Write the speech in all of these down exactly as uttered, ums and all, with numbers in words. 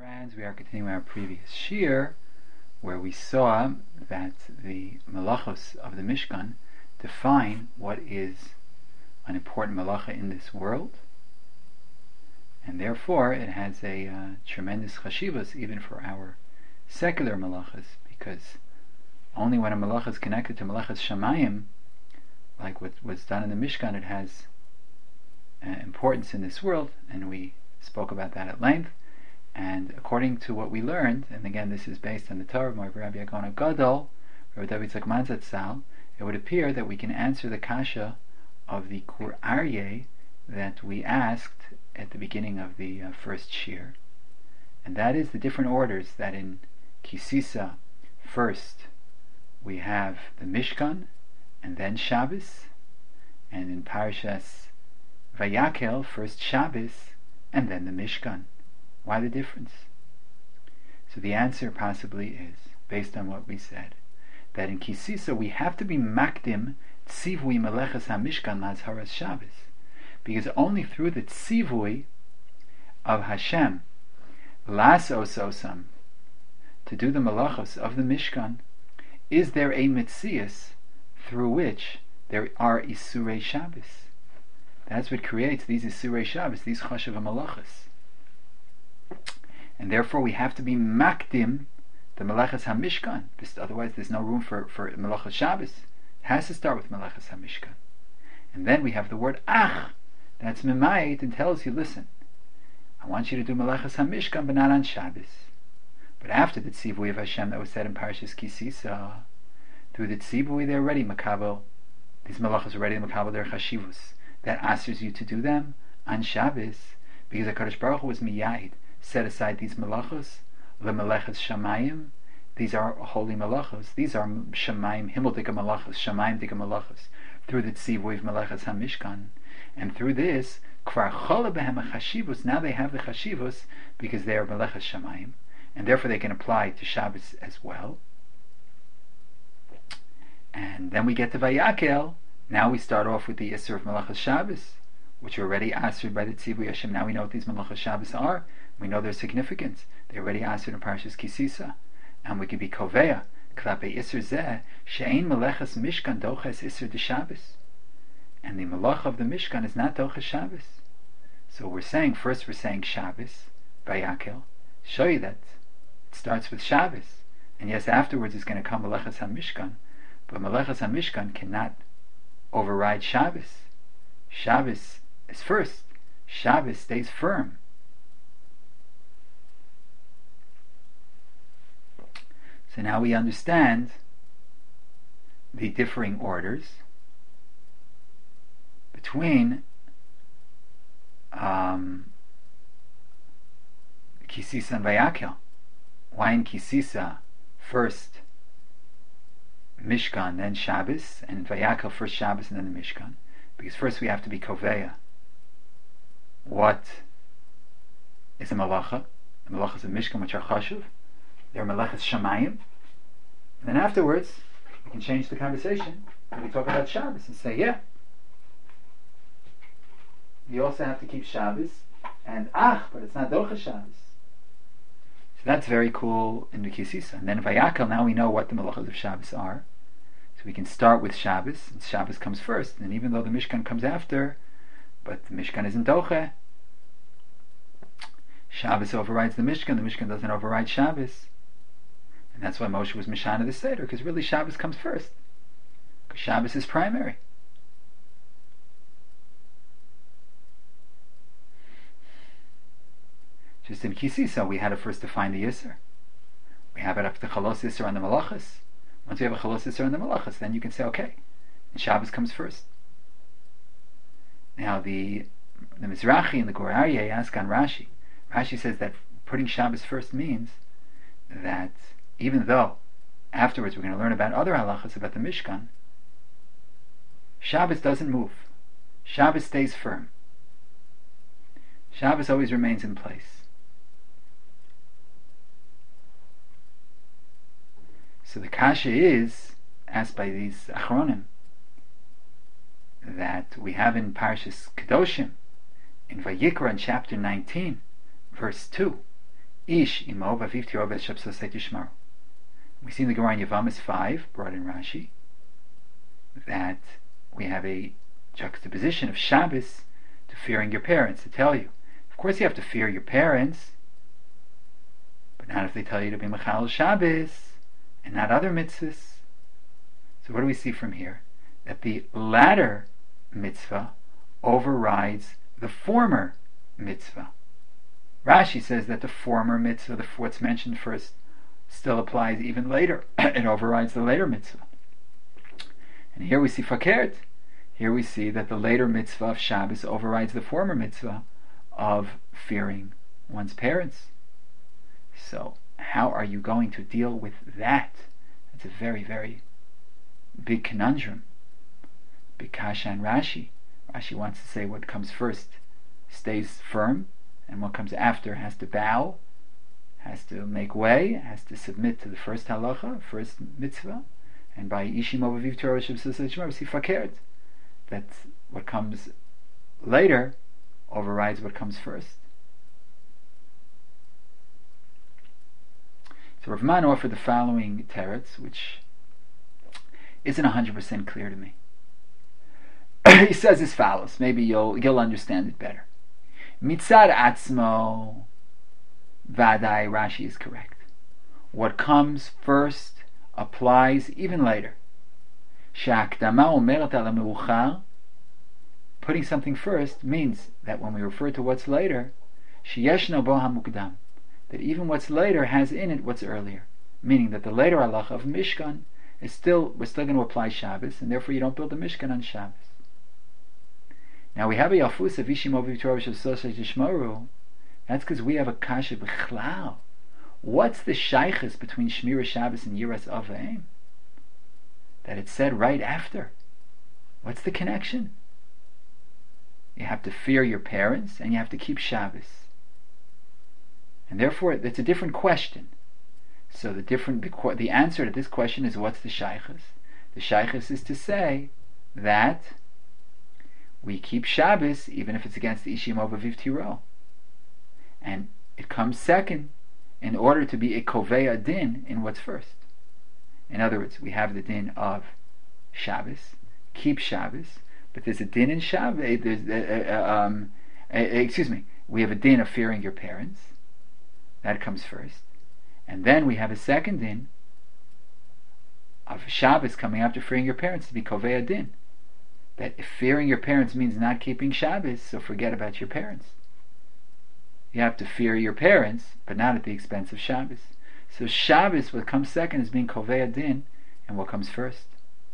Friends, we are continuing our previous shir, where we saw that the malachos of the Mishkan define what is an important malacha in this world, and therefore it has a uh, tremendous chashivas even for our secular malachas, because only when a malacha is connected to malachas shamayim, like what was done in the Mishkan, it has uh, importance in this world, and we spoke about that at length. And according to what we learned, and again this is based on the Torah of Rabbi Yagona Gadol, Rabbi David Zalman Zatzal, it would appear that we can answer the kasha of the Kur Aryeh that we asked at the beginning of the uh, first shir, and that is the different orders that in Kisisa first we have the Mishkan and then Shabbos, and in Parashas Vayakel first Shabbos and then the Mishkan. Why the difference? So the answer possibly is, based on what we said, that in Kisisa we have to be makdim tzivui meleches hamishkan lazharas Shabbos, because only through the tzivui of Hashem lasos osam, to do the melachos of the Mishkan, is there a mitzias through which there are isurei Shabbos. That's what creates these isurei Shabbos, these chashav malachos. And therefore we have to be makdim the Melechas HaMishkan. Otherwise there's no room for, for Melechas Shabbos. It has to start with Melechas HaMishkan. And then we have the word Ach. That's Mimayit, and tells you, listen, I want you to do Melechas HaMishkan but not on Shabbos. But after the Tzivui of Hashem that was said in Parashas Kisisa, through the Tzivui they're ready, Makabel. These Melechas are ready, Makabel, their Chashivus. That asks you to do them on Shabbos, because HaKadosh Baruch Hu was Miyahid. Set aside these malachos, lemelechas shamayim. These are holy malachos. These are shamayim, himmeldika malachos, shamayim dika malachos. Through the tzivui of melechas hamishkan, and through this kvar chola behem chashivus. Now they have the chashivus because they are melechas shamayim, and therefore they can apply to Shabbos as well. And then we get to Vayakel. Now we start off with the Isser of melechas Shabbos, which are already answered by the tzivui Hashem. Now we know what these melechas Shabbos are. We know their significance. They already answered in Parashas Kisisa, and we can be koveya klape iser zeh she'ein melechas mishkan doches iser de Shabbos, and the melech of the Mishkan is not doches Shabbos. So we're saying first we're saying Shabbos Vayakel, show you that it starts with Shabbos, and yes, afterwards it's going to come melechas hamishkan, but melechas hamishkan cannot override Shabbos. Shabbos is first. Shabbos stays firm. So now we understand the differing orders between um, Kisisa and Vayakel. Why in Kisisa first Mishkan, then Shabbos, and in Vayakel first Shabbos and then the Mishkan? Because first we have to be koveya. What is a malacha? The malachas of Mishkan, which are chashuv. They're melechas shamayim, and then afterwards we can change the conversation and we talk about Shabbos and say, yeah, you also have to keep Shabbos and ach, but it's not docha Shabbos. So that's very cool in the Kisisa. And then Vayakel, now we know what the melachas of Shabbos are, so we can start with Shabbos, and Shabbos comes first, and even though the Mishkan comes after, but the Mishkan isn't docha. Shabbos overrides the Mishkan, the Mishkan doesn't override Shabbos. And that's why Moshe was Mishana the Seder, because really Shabbos comes first. Because Shabbos is primary. Just in Kisisa, we had to first define the Yisr. We have it after the Chalos Yisr on the Malachas. Once we have a Chalos Yisr on the Malachas, then you can say, okay, and Shabbos comes first. Now the the Mizrahi and the Gur Aryeh ask on Rashi. Rashi says that putting Shabbos first means that even though afterwards we're going to learn about other halachas about the Mishkan, Shabbos doesn't move. Shabbos stays firm. Shabbos always remains in place. So the kasha is asked by these achronim that we have in Parashas Kedoshim, in Vayikra in chapter nineteen, verse two, Ish imo v'aviv tiro b'shapsosei tishmaru. We see in the Gemara in Yevamos five, brought in Rashi, that we have a juxtaposition of Shabbos to fearing your parents, to tell you, of course you have to fear your parents, but not if they tell you to be Mechal Shabbos, and not other mitzvahs. So what do we see from here? That the latter mitzvah overrides the former mitzvah. Rashi says that the former mitzvah, the what's mentioned first, still applies even later. It overrides the later mitzvah. And here we see fakert. Here we see that the later mitzvah of Shabbos overrides the former mitzvah of fearing one's parents. So how are you going to deal with that? That's a very, very big conundrum. Big kasha and Rashi. Rashi wants to say what comes first stays firm, and what comes after has to bow, has to make way, has to submit to the first halacha, first mitzvah. And by Ishim Ovaviv Torah Shabsosei we see fakert, that what comes later overrides what comes first. So Rav Man offered the following teretz, which isn't one hundred percent clear to me. He says as follows, maybe you'll you'll understand it better. Mitzad atzmo vadai, Rashi is correct. What comes first applies even later. Sha'akdama omeret al ha'meuchar, putting something first means that when we refer to what's later, sheyeshno bo ha'mukdam, that even what's later has in it what's earlier. Meaning that the later halacha of Mishkan is still, we're still going to apply Shabbos, and therefore you don't build the Mishkan on Shabbos. Now we have a Yafus of Ishim Ovaviv Torah Shabsosei Tishmaru. That's because we have a kasha b'chlal. What's the shaychus between Shmira Shabbos and Yiras Avayim? That it's said right after. What's the connection? You have to fear your parents and you have to keep Shabbos. And therefore, it's a different question. So the different the, the answer to this question is, what's the shaychus? The shaychus is to say that we keep Shabbos even if it's against the Ishim Ovaviv Tiro. And it comes second in order to be a kovei din in what's first. In other words, we have the din of Shabbos, keep Shabbos, but there's a din in Shabbos, there's, uh, uh, um, uh, excuse me, we have a din of fearing your parents, that comes first. And then we have a second din of Shabbos coming after fearing your parents to be kovei din. That if fearing your parents means not keeping Shabbos, so forget about your parents. You have to fear your parents, but not at the expense of Shabbos. So Shabbos, what comes second, is being kovei din, and what comes first.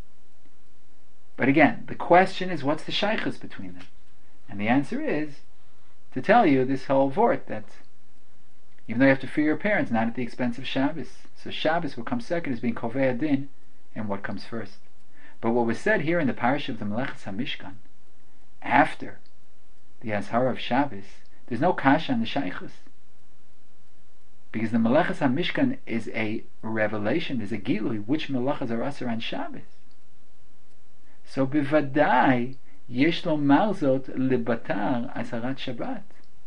But again, the question is, what's the shaychus between them? And the answer is to tell you this whole vort, that even though you have to fear your parents, not at the expense of Shabbos. So Shabbos, what comes second, is being kovei din, and what comes first. But what was said here in the parish of the Melechus HaMishkan, after the Azhara of Shabbos, there's no kasha on the shaychus. Because the Melechus HaMishkan is a revelation, is a gilui, which melachas are asur on Shabbos. So bivadai, yesh lo marzot libatar azarat Shabbat.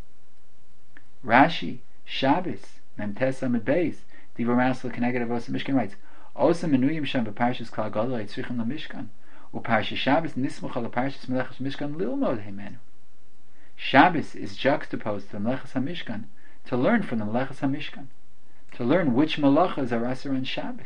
Rashi, Shabbos, Memtes Amid Beis, Divrei Marsel Keneged Avos HaMishkan writes, Osa menuyim sham beparshas Kal Gadol yitzrichim LaMishkan, u'parshas Shabbos nismuch al parshas Melechus HaMishkan lilmod himenu. Shabbos is juxtaposed to the Melechus HaMishkan to learn from the Melechus HaMishkan, to learn which melachas are asur on Shabbos.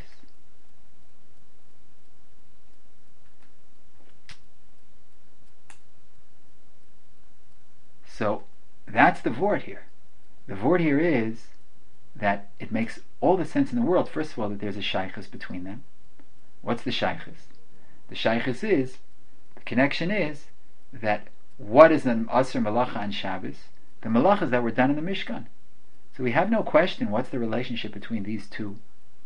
So that's the vort here. The vort here is that it makes all the sense in the world, first of all, that there's a shaychus between them. What's the shaychus? The shaychus is, the connection is, that what is an asur malacha on Shabbos? The malachas that were done in the Mishkan. So we have no question what's the relationship between these two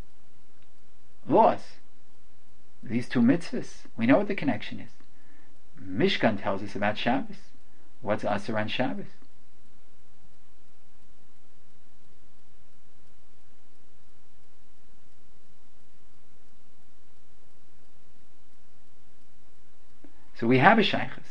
laws, these two mitzvahs. We know what the connection is. Mishkan tells us about Shabbos. What's asur on Shabbos? So we have a shaychus.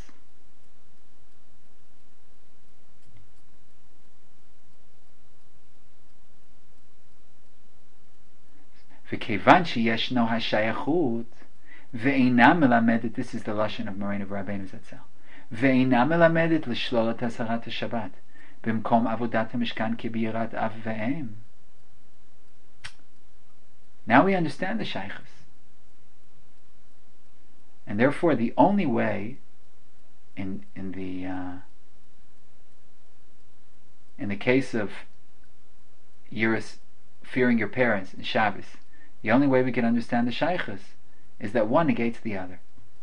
V'kevan sheyeshno hashayachut ve'eina melamedet. This is the lashon of Moraine of Rabbeinu Zatzal. Ve'eina melamedet l'shlolat hasarat Shabbat b'mkom avodat hamishkan kibirat av ve'em. Now we understand the shaychus, and therefore the only way in in the uh, in the case of yiras, fearing your parents in Shabbos, the only way we can understand the shaychus is that one negates the other.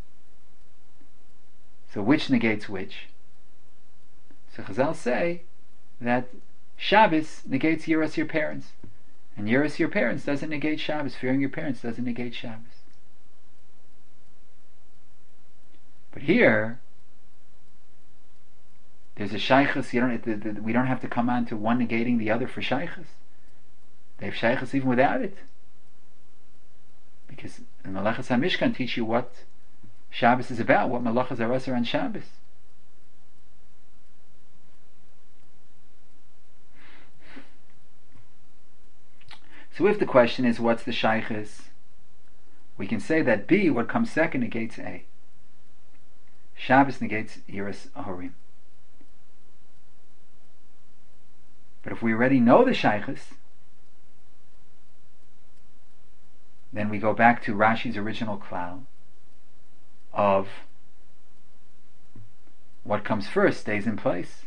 So which negates which? So Chazal say that Shabbos negates yiras your parents, and yiras your parents doesn't negate Shabbos. Fearing your parents doesn't negate Shabbos. But here, there's a shaychus. You don't. The, the, we don't have to come on to one negating the other for shaychus. They have shaychus even without it, because the Malachas HaMishkan teach you what Shabbos is about, what Malachas are Asar on Shabbos. So if the question is what's the shaychus, we can say that B, what comes second, negates A. Shabbos negates yiras Ahorim. But if we already know the shaychus, then we go back to Rashi's original klal of what comes first stays in place.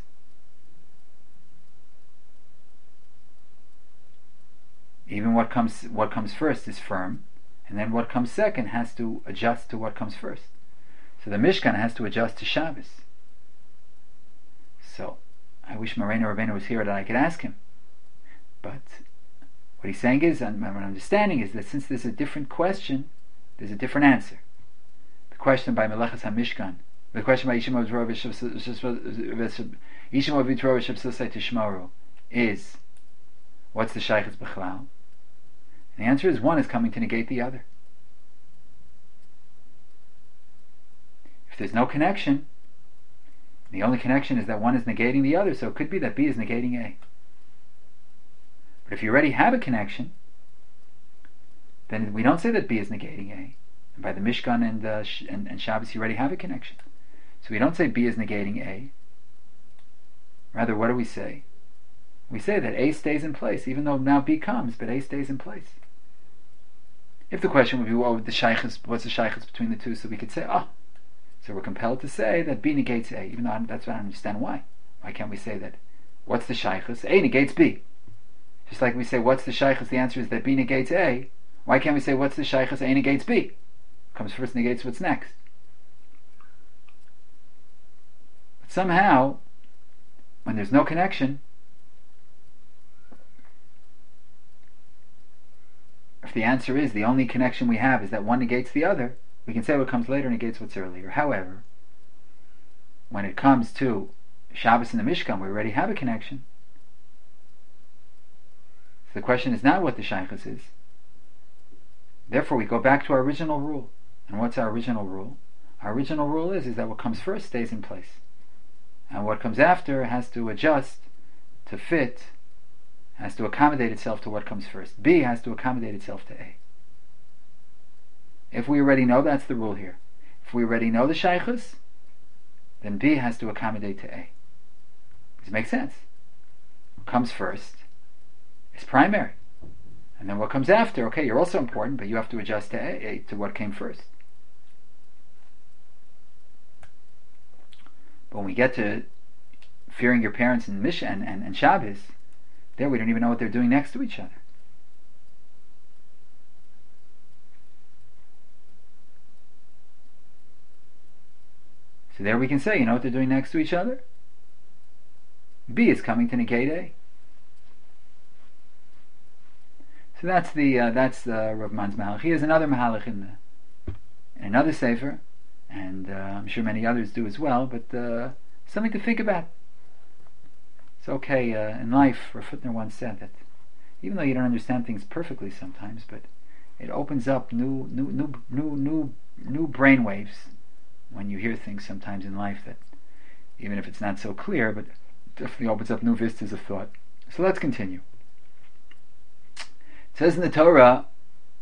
Even what comes what comes first is firm, and then what comes second has to adjust to what comes first. So the Mishkan has to adjust to Shabbos. So I wish Moraine Rabbeinu was here that I could ask him. But what he's saying is, and my understanding is that since there's a different question, there's a different answer. The question by Melechas HaMishkan, the question by Yishmael V'Torah Shebsosai Tishmaru is, what's the shaychus b'chlal? The answer is one is coming to negate the other. If there's no connection, the only connection is that one is negating the other, so it could be that B is negating A. But if you already have a connection, then we don't say that B is negating A. And by the Mishkan and, uh, Sh- and, and Shabbos, you already have a connection. So we don't say B is negating A. Rather, what do we say? We say that A stays in place, even though now B comes, but A stays in place. If the question would be, what would the shaychus, what's the shaychus between the two? So we could say, oh, so we're compelled to say that B negates A, even though I, that's what I don't understand why. Why can't we say that? What's the shaychus? A negates B. Just like we say, what's the shaychus? The answer is that B negates A. Why can't we say, what's the shaychus? A negates B. Comes first, negates what's next. But somehow, when there's no connection, if the answer is the only connection we have is that one negates the other, we can say what comes later negates what's earlier. However, when it comes to Shabbos and the Mishkan, we already have a connection. So the question is not what the shaychus is. Therefore, we go back to our original rule. And what's our original rule? Our original rule is, is that what comes first stays in place. And what comes after has to adjust to fit, has to accommodate itself to what comes first. B has to accommodate itself to A. If we already know, that's the rule here. If we already know the shaychus, then B has to accommodate to A. Does it make sense? What comes first is primary. And then what comes after, okay, you're also important, but you have to adjust to A, A to what came first. But when we get to fearing your parents and Misha and, and, and Shabbos, there we don't even know what they're doing next to each other. So there we can say, you know what they're doing next to each other? B is coming to negate A. So that's the uh, that's the Rav Man's Mahalach. He has another Mahalach in the in another sefer, and uh, I'm sure many others do as well. But uh, something to think about. It's okay uh, in life. Rav Hutner once said that even though you don't understand things perfectly sometimes, but it opens up new new new new new new brain waves when you hear things sometimes in life that even if it's not so clear, but definitely opens up new vistas of thought. So let's continue. It says in the Torah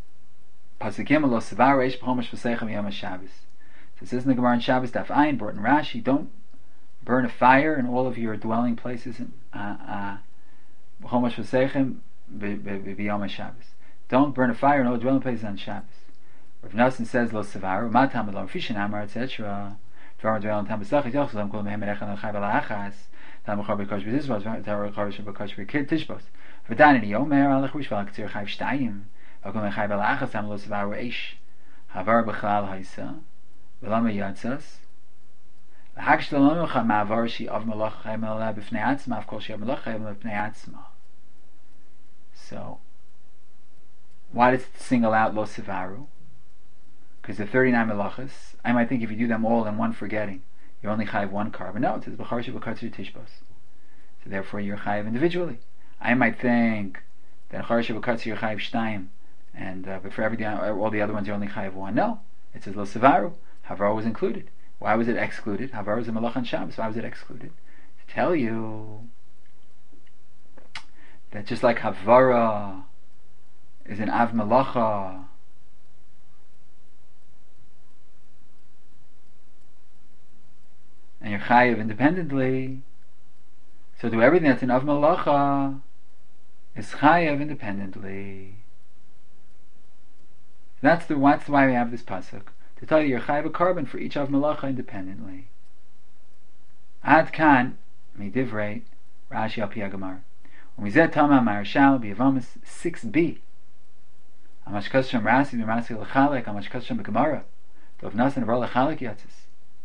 Pasuk Gimel Lo Sevar Reish B'Chomesh V'Seichem Yom HaShabbos. So it says in the Gemara in Shabbos Daf Ayin, brought in Rashi, don't burn a fire in all of your dwelling places in B'Chomesh V'Seichem B'Yom HaShabbos. Don't burn a fire in all the dwelling places on Shabbos. Rav Nosson says Lo Sevar Matam Lo Fishin Amar et cetera. Dvarim Dvarim Tam B'Sachit Yochel Lam Kol Mehem Erechan L'Chai B'La'achas Tam B'Chor B'Kosh B'Tishbos Tam B'Chor B'Kosh B'Tishbos V'dan Eni Yomer Alech Rishval K'tzir Chayv Shtayim V'Kol Mehem Chai B'La'achas Tam Lo Sevar Reish Havar B'Chlal Haisa V'Lama Yatzas L'Hag Sh'Lo Nocha Ma'avar Shi Av Malach Chai Malach B'Fnei Atzma Av Kol Shi Av Malach Chai Malach B'Fnei Atzma. So why does it single out Lo Sevaru? Because the thirty-nine melachas, I might think if you do them all in one forgetting, you only chayiv one carbon. No, it says b'char sheb'katzir tishbos. So therefore you're chayiv individually. I might think that b'char sheb'katzir you're chayiv shtayim, and uh, but for every all the other ones you're only chayiv one. No, it says lo sevaru. Havara was included. Why was it excluded? Havara was a melach on Shabbos. Why was it excluded? To tell you that just like havara is an av melacha, and you're chayiv independently, so do everything that's an av malacha is chayiv independently. That's the that's why we have this pasuk, to tell you you're chayiv a carbon for each av malacha independently. Ad kan midivrei Rashi al pi haGemara. Umizeh tama Maharshal b'Yevamos six b. Amash kashem Rashi b'Rashi l'chalek amash kashem b'Gemara. Dov nasan v'ar l'chalek yatzis.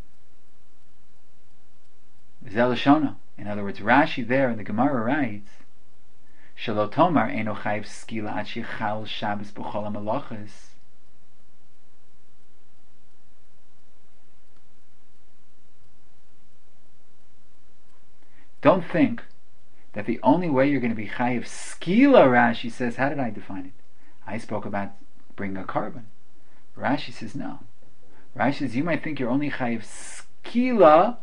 In other words, Rashi there in the Gemara writes, Shelo Tomar Eino Chayiv Skila Ad Shechal Shabbos B'Chol HaMelachos. Don't think that the only way you're going to be Chayiv Skila, Rashi says, how did I define it? I spoke about bringing a carbon. Rashi says no. Rashi says you might think you're only Chayiv Skila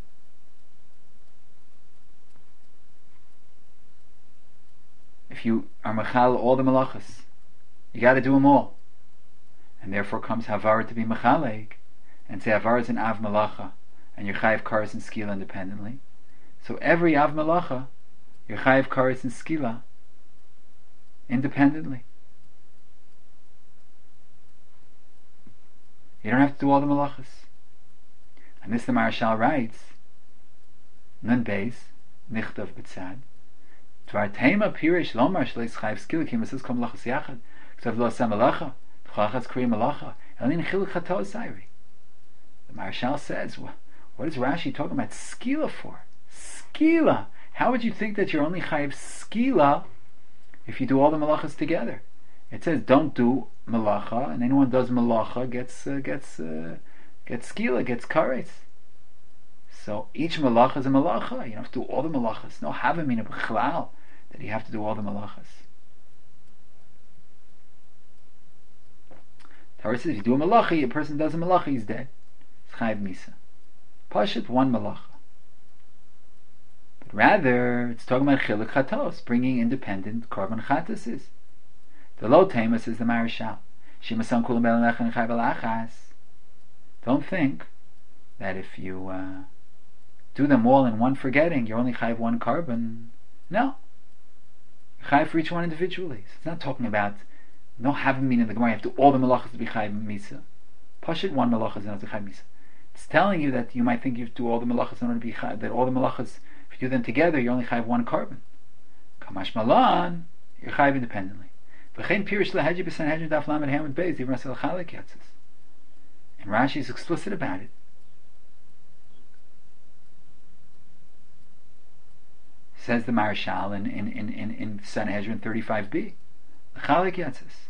if you are mechal all the melachas. You got to do them all, and therefore comes havara to be mechalek, and say havara is an av melacha, and you're chayiv kares and skila independently. So every av melacha, you're chayiv kares and skila independently. You don't have to do all the melachas. And this the Maharshal writes, Nun Beis Nichtav B'Tzad. Tvartema pirish lomar shleis chayiv skila ki masis kom melachas yachad. K'tav lo aseh melacha, t'chalachas kriya melacha, elin chiluk chato asayri. The Maharshal says, what, what is Rashi talking about skila for? Skila. How would you think that you're only chayiv skila if you do all the melachas together? It says don't do melacha, and anyone who does melacha gets uh, gets uh, gets skila, gets kares. So each malacha is a malacha. You don't have to do all the malachas. No havamina b'chlal that you have to do all the malachas. Torah says if you do a malacha, a person does a malacha, he's dead. It's chayiv misa. Pashut one malacha. But rather, it's talking about chiluk chatos, bringing independent korban chatases. The lo tema says the Maharshal. Shimasan kulam belanech and chayv alachas. Don't think that if you uh, do them all in one forgetting, you're only chayiv one carbon. No. You're chayiv for each one individually. So it's not talking about, no having meaning in the Gemara, you have to do all the malachas to be chayiv misa. Pashut one malacha is not to chayiv misa. It's telling you that you might think you have to do all the malachas in order to be chayiv, that all the malachas, if you do them together, you only chayiv one carbon. Kamash malan, you're chayiv independently. V'chein pirish leheji b'sanhedrin daf lamed hamid beis even rasel chalek yatzis. And Rashi is explicit about it. Says the Maharshal in in in in, in Sanhedrin thirty-five b, chalek yatzis.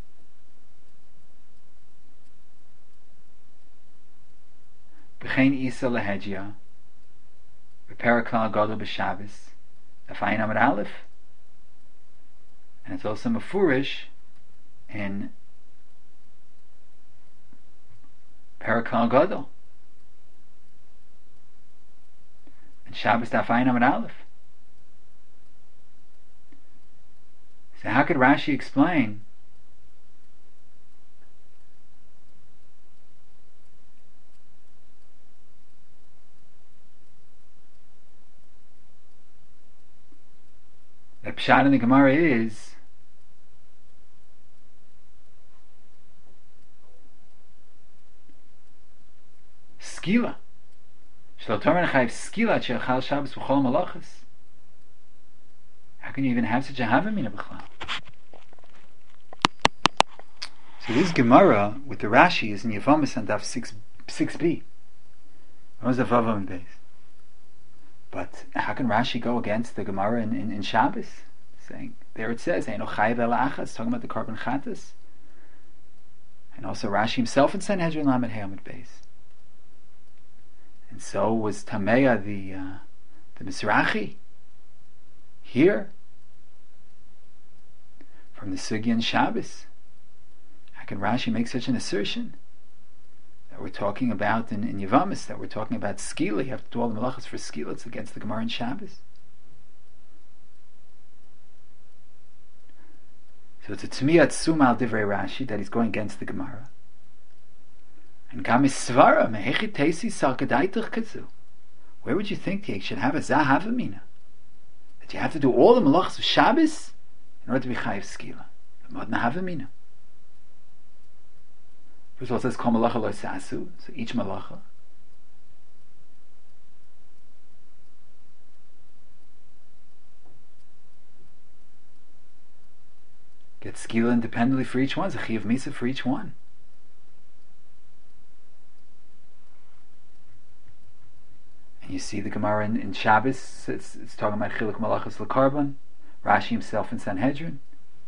B'chein isa lehejia, b'perakal gadol b'Shabbos, afayin amud aleph. And it's also mafurish in Parakal Gadol and Shabbos Dafayin Amud Aleph. So how could Rashi explain pshat in the Gemara is skila. Shelo tomer nechayev skila she'achal Shabbos v'chol malachas. How can you even have such a havamina b'chlal? So this Gemara with the Rashi is in Yevamos and Daf six six b. What was the Vavam base? But how can Rashi go against the Gemara in, in, in Shabbos? Saying there it says Eino chayev el achas, talking about the carbon chatas, and also Rashi himself in Sanhedrin Lamed Hey Amud Beis. And so was Tameya the uh, the Mizrachi here from the Sugya and Shabbos. How can Rashi make such an assertion that we're talking about in, in Yevamos, that we're talking about skila? You have to do all the malachas for skila. It's against the Gemara in Shabbos. So it's a Tmiyat Suma al Divrei Rashi that he's going against the Gemara. And Gamis Svara Mehechi Teisi Sarkadaitach Kazu. Where would you think you should have a Zahavamina? That you have to do all the malachas of Shabbos in order to be chayiv skila. Modna havamina. First of all, it says kol malacha lo sasu, so each malacha. Get skila independently for each one. It's a chiyav misa for each one. And you see the Gemara in, in Shabbos, it's, it's talking about chiluk malachas l'karban. Rashi himself in Sanhedrin.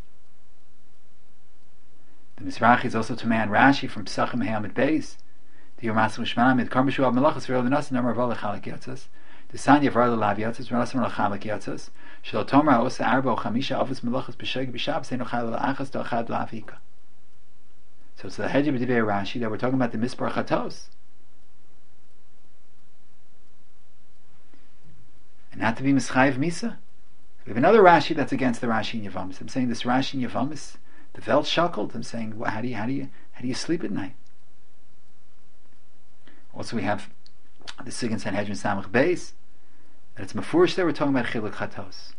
The Mizrachi is also to man Rashi from Psachim Hey Amud Beis. The Yomasim Shmanamid Karmishu Av Melachas V'Rov Nasan Amar Val Lechalak Yatzas. The Sanya V'Rov Lav Yatzas V'Nasan Lechalak Yatzas. Shelo Tomer Osa Arba Chamisha Avos Melachas B'Sheg B'Shab Seinu Chayil La'achas Do'achad La'avika. So it's the Hedjib B'Divei Rashi that we're talking about the Mispar Chatos. And not to be Mischayev Misa. We have another Rashi that's against the Rashi in Yevamos. I'm saying this Rashi in Yevamos, the Velt shakled. I'm saying, well, how do you how do you how do you sleep at night? Also, we have the Sigan Sanhedrin Samach Beis, that it's Mefurish there. We're talking about Chiluk Chatos.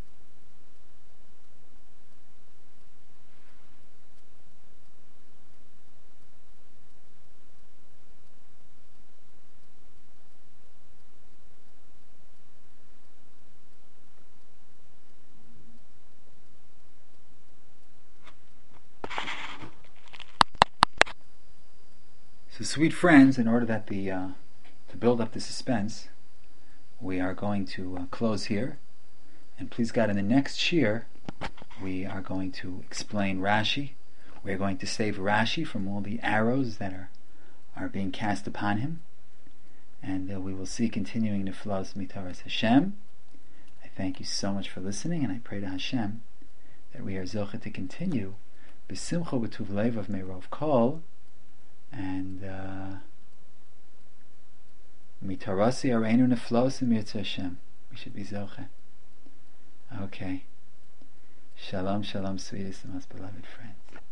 So, sweet friends, in order that the uh, to build up the suspense, we are going to uh, close here. And please God, in the next shir, we are going to explain Rashi. We are going to save Rashi from all the arrows that are are being cast upon him, and uh, we will see continuing the flows mitaras Hashem. I thank you so much for listening, and I pray to Hashem that we are zocheh to continue b'simcha b'tuv lev of Meirov Kol. And mitarasi areinu neflos and mirtzah Hashem. We should be zoche. Okay. Shalom, shalom, sweetest and most beloved friends.